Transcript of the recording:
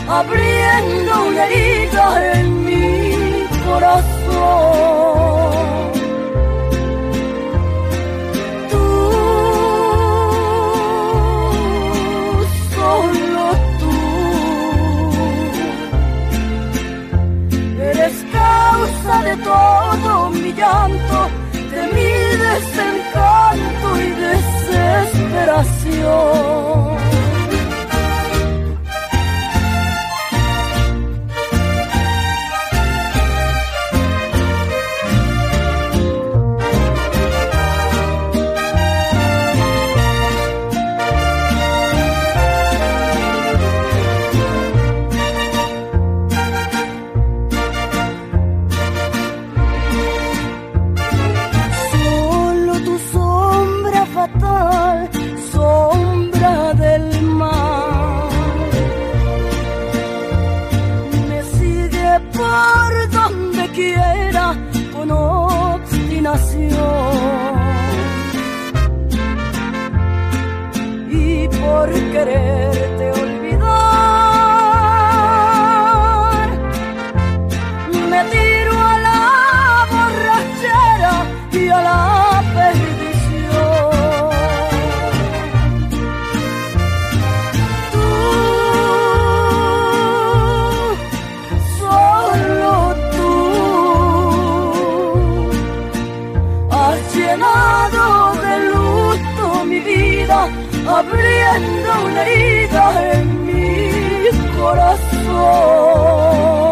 abriendo una herida en mi corazón. Tú, solo tú, eres causa de todo mi llanto, de mi desencanto y desesperación. Sombra del mar, me sigue por donde quiera con obstinación, y por quererte olvidar me tiro a la borrachera y a la perdición. De luto mi vida, abriendo una herida en mi corazón.